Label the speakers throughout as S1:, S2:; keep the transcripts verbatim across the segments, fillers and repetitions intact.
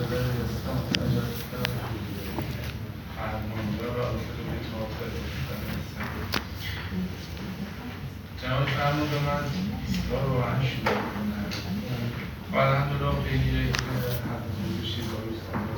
S1: نظر ریاستان مجلس‌ها فرمانده و عضو متوافق جناب فرمانده من ایستگاه رو واقعا شروع کنم و الحمدلله پیگیری که هر روز شیزایی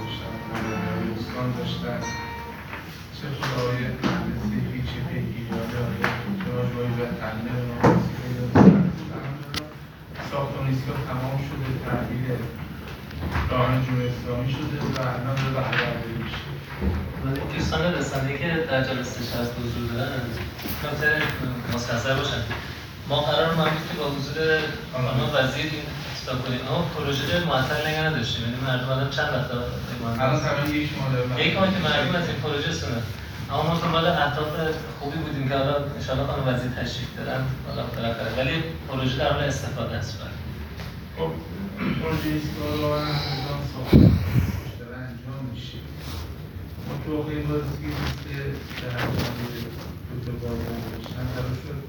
S1: دوستان داشتن چه خدای سیفی چه پیگیری ها داره چه راجبایی و تنمه به ناماسی پیدا داشتن ساختمان ایستگاه تمام شده تعبیر راهن جمهوری اسلامی شده و الان داره بهره‌برداری میشه.
S2: دوستان رسانه‌ای که در جلسه نشست حضور دارن نکته مستحضر باشن. ما قرار ممکنه که با حضور خانم وزیر این اصلاح کنیم، اما پروژه معطل نگه نداشتیم، یعنی مردم الان چند وقت
S1: الان تقریبا یک ماه داره
S2: یک ماه که مردم از این پروژه سنن، اما ما دنبال اهداف خوبی بودیم که حالا ان شاءالله خانم وزیر تشریف دارن حالا بالاخره، ولی پروژه در حال استفاده است.
S1: خب پروژه ایستگاه راهن همزمان ساختمان داره انجام میشه. ما تو خیلی بازی که در دو بازی داشتن قرار شد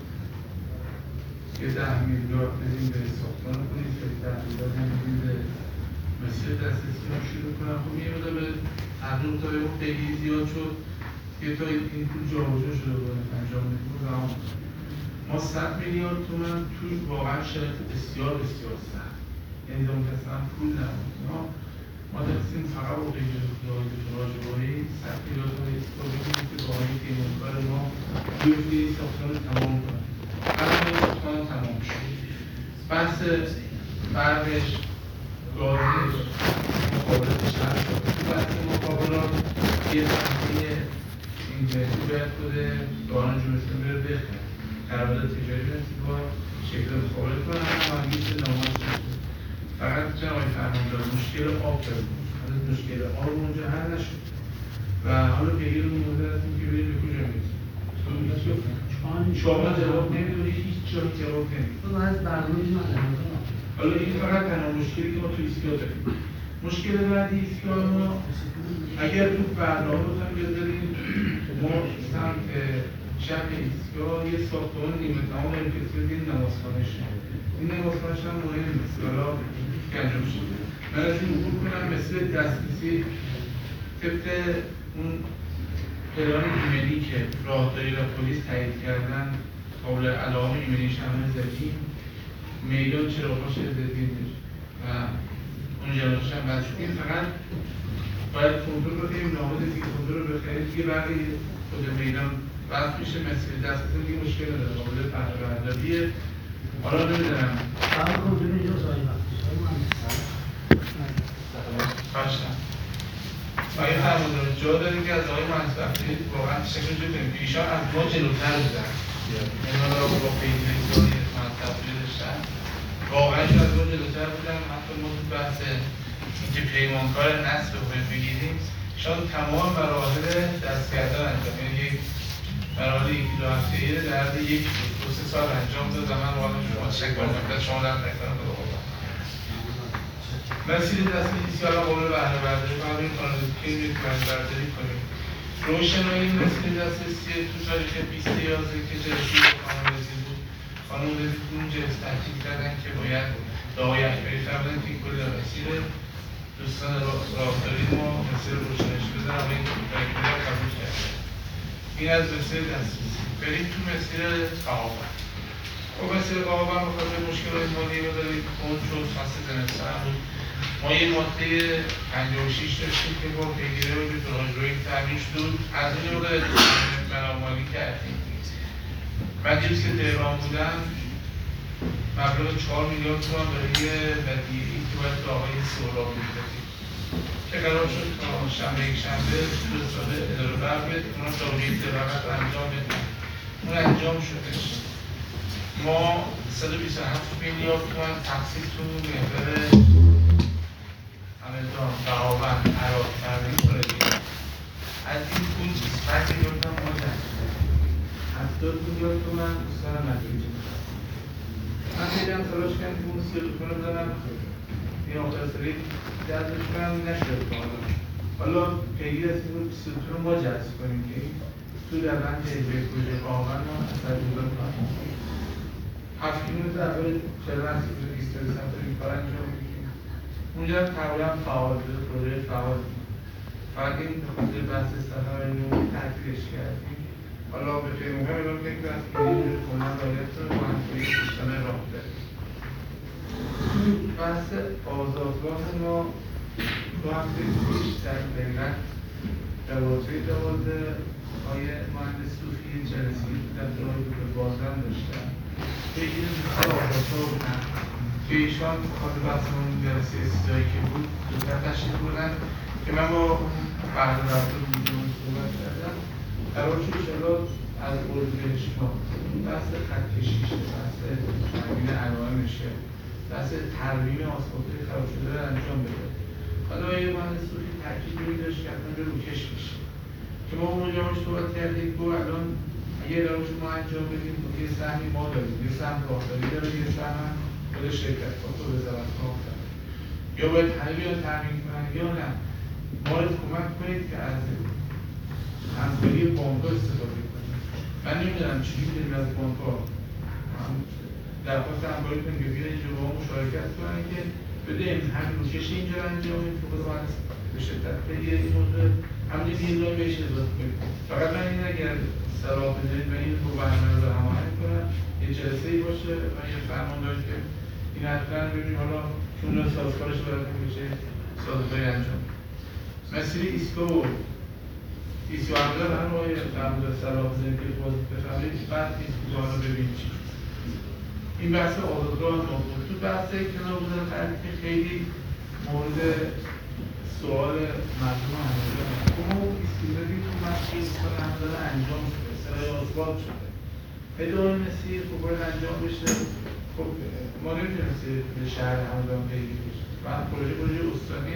S1: یه ده میلیارد بدیم به ساختمان کنید که ده میلیارد هم بدیم به مسیر دسترسی ها شروع کنن. خب یه مدار به تحقیق تا به خیلی زیاد شد که تا این پول جابجا شده باید انجام میدیم و ما صد میلیارد تومن توی واقعا شرایط بسیار بسیار سخت، یعنی دارم که اصلا پول نبود. ما ما دستیم فقط با غیر اختیاری به راجبایی صد میلیارد تومن استفاده کنیم که با آنی پیمانکار ما بیفته این ساختمان رو تمام کنیم. الان این ساختمان تمام شد. بحث برقش، گازش، مقابلتش هم شد. تو بحث مقابلات یه تحمیه اینترنتی باید بوده دارن جمعستان بره بخیر. قرارداد تجاری بنسی با شکل مقابلت کنن هم مرگیش ناماز شد. فقط جناب فرمانده مشکل آب دارد. مشکل آب اونجا حل نشد. و حالا پیگیر رو منتظر هستیم که بریم به کجا میرسیم. شما جواب نمیدونی، هیچ جا جواب نمیدونی.
S3: تو باید برنامه ندارم.
S1: حالا این فقط تنها مشکلی که ما تو ایستگاه داریم. مشکل بعدی ایستگاه ما اگر تو برنامه بودن بذاریم ما سمت چپ ایستگاه یه ساختمان نیمه تمام داریم که اسمش این نمازخانه شد. این نمازخانه‌ش هم مهم نیست. حالا که انجام شده. من از این عبور کنم مثل دسترسی طبق اون پلان ایمنی که راهداری و پلیس تایید کردن قابل علائم ایمنیش همه زدیم، میدان چراغاش زدیم و اون جلوش هم بد شد. این فقط باید کنترل رو کنیم، نامه دیگه کنترل رو بخرید دیگه برای خود میدان بس میشه مسئله دست بزن دیگه مشکل نداره قابل بهره‌برداریه. حالا نمیدونم
S3: برای کنترل اینجا سایی وقتی
S1: باشم آقای فرماندار جا داریم که از آقای مهندس واقعا تشکر کنیم که ایشان از ما جلوتر بودن، یعنی ما را با پیگیری سایی مهندس داشتن واقعا ایشان از ما جلوتر بودن. حتی ما تو بحث اینکه پیمانکار نصب باید بگیریم شاید تمام مراحل دست کردن انجام، یعنی یک مراحل یکی دو هفته‌ای در عرض یک دو سه سال انجام داد و من واقعا شما تشکر می‌کنم. شما در تکرار رو بکنم مسیر دسترسی ها قابل بهره‌برداری و این کانالیزاسیون یک بهره‌برداری کنیم. روشنایی مسیر دسترسی تو تاریخ بیست یازده که جلسه خانم وزیر بود، خانم وزیر اون جلسه تحقیق کردن که باید دعای اکبری فرمودن که کل مسیر دوستان راهداری ما مسیر روشنایش بدن و این اکبری قبول کرده. این از مسیر دسترسی. بریم تو مسیر قهاوند. خب مسیر قهاوند بخاطر مشکلات مالی رو داریم کند شد، فصل زمستان بود. ما یه ماده پنجاه و شش داشتیم که با پیگیری رو به راهروی تعمیر شد، از این رو بنامالی کردیم. من دیروز که تهران بودم مبلغ چهار میلیارد تومان برای بدیهی که باید به آقای سهراب میدادیم که قرار شد تا شنبه یک شنبه دو ساله اداره برق بده اونا داغی دقیقت انجام بدیم. اون انجام شدش. ما صد و بیست و هفت میلیارد تومان تقسیط تو محور همدان قهاوند عراق ترمیم کنید. از این پول پنج میلیارد تومان ما جمع هفتاد میلیارد تومان دوستان مدرسه من خیلی هم تلاش کردم که اون سی و دو تومن بزنم این آخر سری جذبش کنم نشد تا حالا. حالا پیگیر هستیم رو بیست و دو تومن ما جذب کنیم که تو روند اجرای پروژه قهاوند ما اثر گذار کنیم. هفت کیلومتر اول چهل و هفت بیست و سمت این کار انجام میدیم. اونجا تقریبا فعال بوده، پروژه فعال بود. فقط این خاطر بحث سفر نوعی تعطیلش کردیم. حالا به فکر میکنم الان فکر است که اینجور کنن رایت رو با همکاری دوستانه راه بریم. بحث آزادگاه ما دو هفته پیش در غیرت دوازده دوازده های مهندس صوفی جلسی در جای به بازرم داشتن که این دوستان آزادگاه بودن که ایشان خاطر بحث اون جلسه استیایی که بود دوستان تشکیل بودن که من با فرد رفته بودیم صحبت کردم. قرار شد انشاءالله از اردیبهشت ماه بحث خط کشیشه، بحث تامین علائمشه، بحث ترمیم آسفالت‌های خراب شده رو انجام بده. حالا یه مهندس صوفی تاکید می‌داشت که حتما به روکش میشه که ما اونجا باش صحبت کردیم گو الان اگه راهش ما انجام بدیم یه سهمی ما داریم، یه سهم راهداری داره، یه سهم خود شرکت ها خود وزارت ها داره، یا باید همه بیان تامین کنن یا نه ما رو کمک کنید که از همکاری بانک‌ها استفاده کنیم. من نمیدونم چی می‌دونیم از بانک‌ها درخواست همکاری کنیم که بیان اینجا با ما مشارکت کنن که بدیم همین روکش اینجا انجام بدیم که باید به شدت بگیره این موضوع همونی بیرون بهش اضافه کنیم. فقط من این اگر صلاح بدهید و این رو برنامه رو هماهنگ کنم یه جلسه‌ای باشه و یه فرمان داشت که این حتما ببینیم حالا چون رو سازکارش باید بشه سازکاری انجام مسیری ایسکو ایسکو همدار هم رو در مورد صلاح بدهید که باز بفهمید بعد ایسکو رو ببینید چی این بحث آزادگاه ما بود. تو بحث کنار بودن که خیلی مورد سوال مردم همونجا اما ایستیزادی تو مسئول سال همداره انجام شده، سرای آسفالت شده ادامه مسیر خب باید انجام بشه. خب ما نمیتونسته به شهر همدان پیگیری بشه بعد پروژه پروژه استانی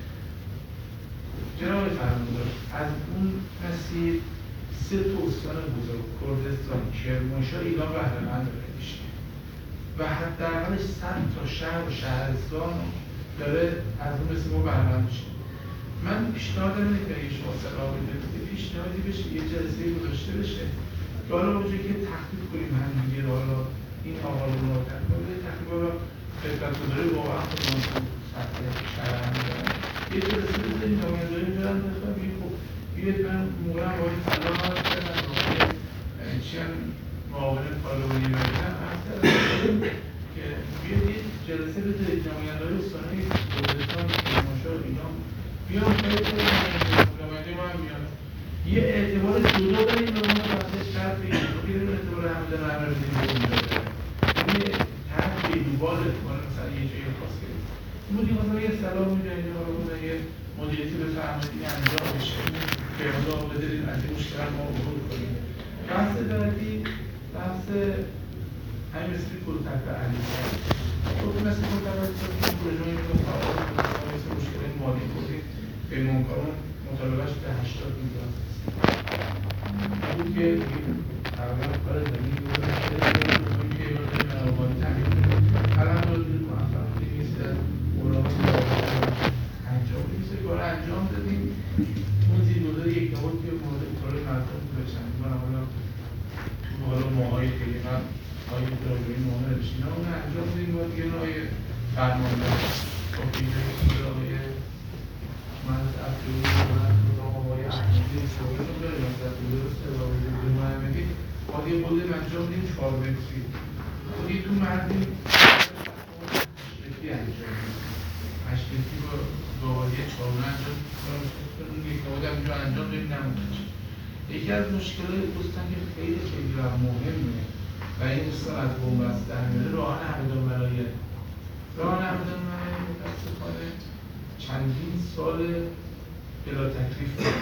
S1: جناب فرماندار از اون مسیر سه تا استان بزرگ کردستان، کرمانشاه، ایران بهره‌مند میشه و حداقلش صد تا شهر و شهرستان داره از اون مثل ما بهره‌مند میشه. من پیشنهاد اینه که اگه شما صلاح بدید پیشنهادی بشه یه جلسه گذاشته بشه که حالا اونجایی که تخفیف کنیم هم دیگه حالا این آقا رو مراقب کنه تخفیف رو خدمت گذاری واقعا خودمون تو سطح شهر هم دارن یه جلسه بزنیم نمایندگی می‌ذارن بخوام بگیم خب بیاید من موقع هم باید صلاح هست کردن واقعا چی هم معاون پارلمانی بگیرن که بیاید یه جلسه بذارید نمایندگی استان‌های کردستان، کرمانشاه، ایران بیان خیلی خیلی نماینده ما هم بیان یه اعتبار جدا داریم به ما بحث شرط بگیریم بیرون اعتبار همدن رو همه بدیم به اونجا داریم یه طرف بیدوبال اتبار مثلا یه جایی خاص کریم این بودیم مثلا یه سلام میدونید حالا بودن یه مدیریتی بفرمایید این انجام بشه که حالا بدارید از این مشکلات ما عبور کنیم. بحث بعدی بحث همین مثل کلتک علی خب مثل کلتک علی این پروژه هایی که فعال مثل مشکل مالی بودیم پیمانکاران مطالبهش به هشتاد میلیون است. بود که تقریبا کار زمین بود که یه بار منابعی تامین کنیم. الان رو دید موفق بودیم نیست از اوراق انجام بدیم. سه کار انجام دادیم. اون زیرگذار یک نبود که مورد کار مردم بودشن. من حالا تو حالا ماهای خیلی من های دراجوی ماهانه داشتیم. اون انجام دادیم و دیگه رای فرمانده با پیده رای من از افزایی و آقای احمدی شغل رو بریم از افزایی و سراغی محمدی باید یه بودیم انجام دیم چهار متری باید تو مردی هشتکی انجام دیم هشتکی با گاهی چهارونه انجام دیم یک نبود همینجا انجام دیم نمونده یکی از مشکلات دوستان که خیلی خیلی مهمه و این دوستان از بومبست در میاره راهن همدان ملایه راهن همدان ملایه متاسفانه چندین سال بلا تکلیف بود.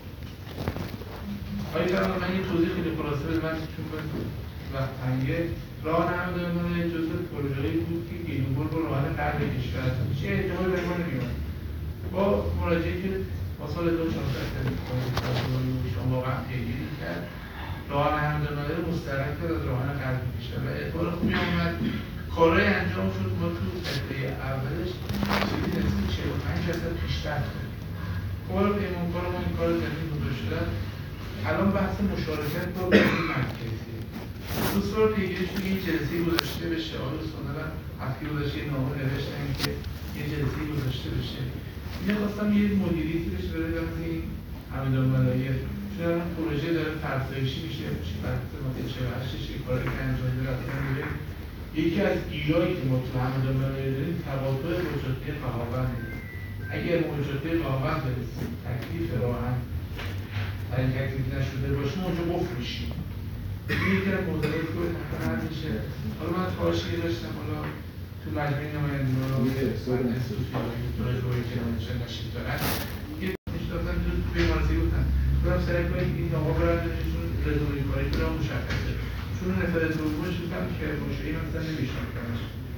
S1: آقای فرمان من یه توضیح خیلی خلاصه بده من چون باید وقت تنگه راه همدان ملایه جزو پروژه‌ای بود که گیلوبول رو راهن قرب کشور چه احتمال به ما نمیاد با مراجعه که با سال دو هزار و چهارده شما واقعا پیگیری کرد راهن همدان ملایه رو مسترد کرد از راهن قرب کشور و اعتبار خوبی آمد کارهای انجام شد ما تو قطعه اولش چیزی نزدیک چهل و پنج درصد پیشرفت داریم. خب حالا پیمانکار ما این کار زمین گذاشته شدن الان بحث مشارکت با بودی مرکزی دوستان پیگیرش توی این جلسه گذاشته بشه. آقای استاندارم هفته گذاشته یه نامه نوشتن که یه جلسه گذاشته بشه. اینه خواستم یه مدیریتی بشه برای وقتی این حمیدان ملایه چون الان پروژه داره فرسایشی میشه بحث ماده چهل و هشت کاری که انجام داره اصلا میره. یکی از گیرایی که ما تو حمیدان ملایه داریم تقاطع موجودی قهاوند. اگر موجودی قهاوند برسیم تکلیف راهن برای تکلیف نشده باشه ما اونجا قفل میشیم. این یکی از موضوعاتی که مثلا حل میشه. حالا من خواهشی که داشتم حالا تو مجموعه نمایندگان رو راجع به اینکه نمایندگان نشید دارن یه میشناسن تو بیمارسی بودن برام سعی کنید این آقا برندشون رزومه کاری برام مشخصه چون نفر دومش بودم که باشه این مثلا نمیشناختمش.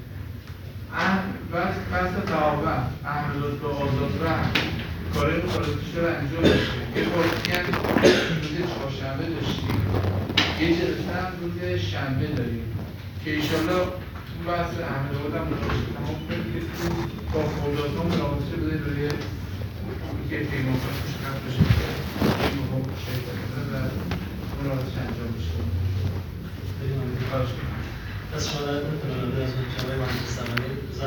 S1: بس بس تعاون احمدات با آزاد رحم کارهای مخالفتش رو انجام بشه. یه بازی هم روز چهارشنبه داشتیم یه جلسه هم روز شنبه داریم که ایشالله تو بحث احمدآباد هم متوجه تمام کنیم که با فوردات ها ملاحظه بده روی که پیمان کنیم مشکلت بشه که پیمان ها شرکت بده و ملاحظه انجام بشه.
S2: دست شما درد نکنه از من جواب مهندس زمانی